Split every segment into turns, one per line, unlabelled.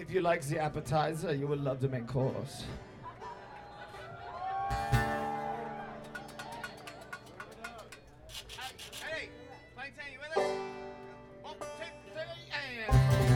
If you like the appetizer, you will love the main course.
Hey, Plankton, you with us? 1, 2, 3, and...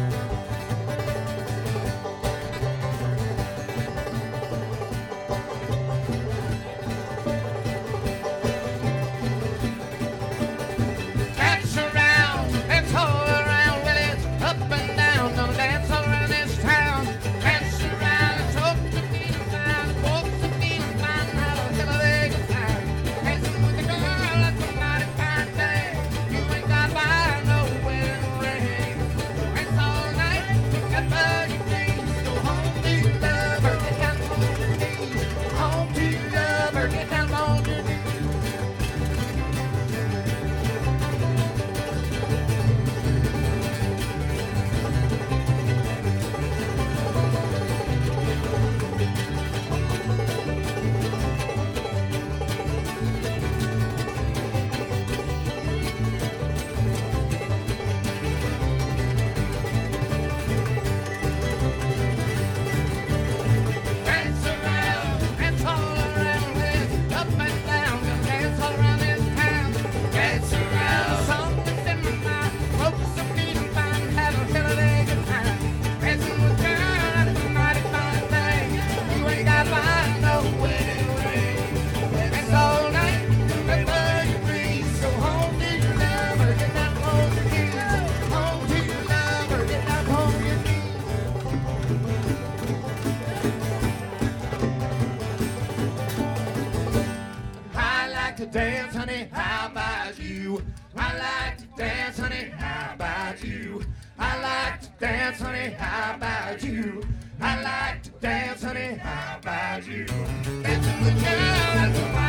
Dance around and toll around, well, it's up and down. Gonna dance all around this town. Dance around and talk to me fine. Folks to me fine, have a hell of a good time. Dancing with the girl, that's a mighty fine thing. You ain't got by no wedding ring. Dance all night, got buggy things. Go home to your lover, get down on your knees. Home to your lover, get down on your knees. Dance around and all around this, up and down, gonna dance all around this town. Dance around, song that's in my mind, folks are feeling fine, have a hell of a good time. Dancing with girl, that's a mighty fine thing. You ain't got by no wedding ring. Dance all night, let buggy breeze. Go home to your lover, get down on your knees. Home to your lover, get down on your knees. I like to dance, honey, how about you? I like to dance, honey, how about you? I like to dance, honey, how about you? I like to dance, honey, how about you? Dancing with you, that's